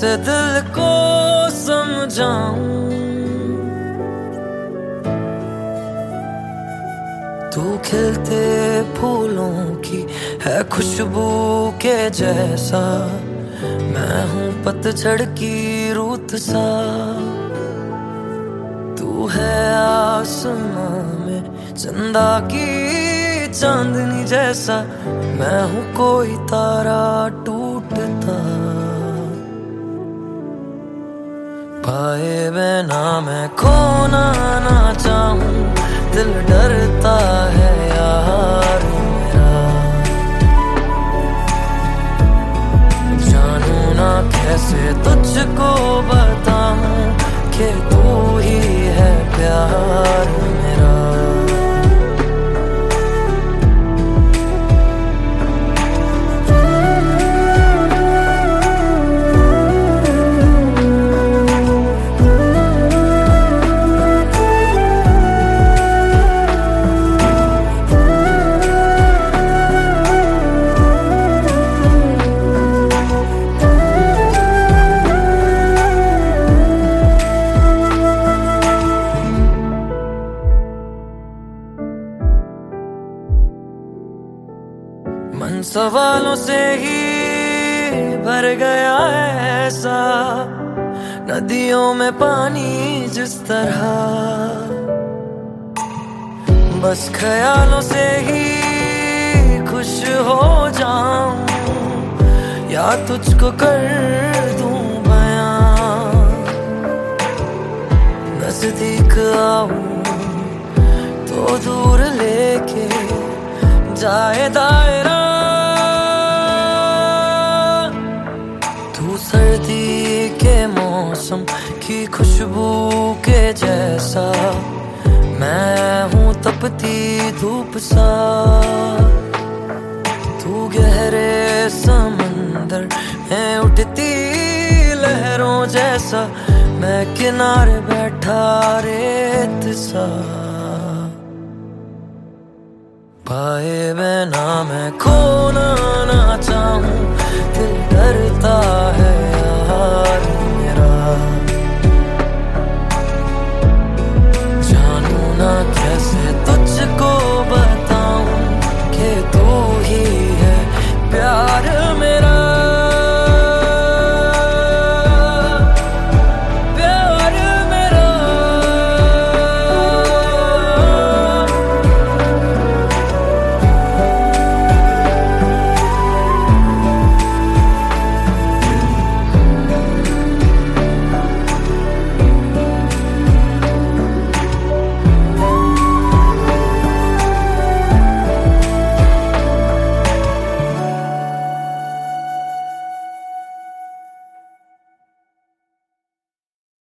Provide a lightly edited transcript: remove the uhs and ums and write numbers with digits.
कैसे दिल को समझाऊं। तू खिलते फूलों की है खुशबू के जैसा, मैं हूँ पतझड़ की रुत सा। तू है आसमां में चंदा की चांदनी जैसा, मैं हूँ कोई तारा टूटता। पाए बिना मैं खोना ना चाहूं, दिल डरता है यार मेरा। जानू ना कैसे तुझको बताऊं कि तू ही है प्यार मेरा। मन सवालों से ही भर गया है ऐसा, नदियों में पानी जिस तरह। बस ख्यालों से ही खुश हो जाऊं, या तुझको कर दूं बयां। नजदीक आऊं तो दूर लेके जाए दायरा। तू सर्दी के मौसम की खुशबू के जैसा, मैं हूँ तपती धूप सा। तू गहरे समंदर में उठती लहरों जैसा, मैं किनारे बैठा रेत सा। पाए बिना मैं खोना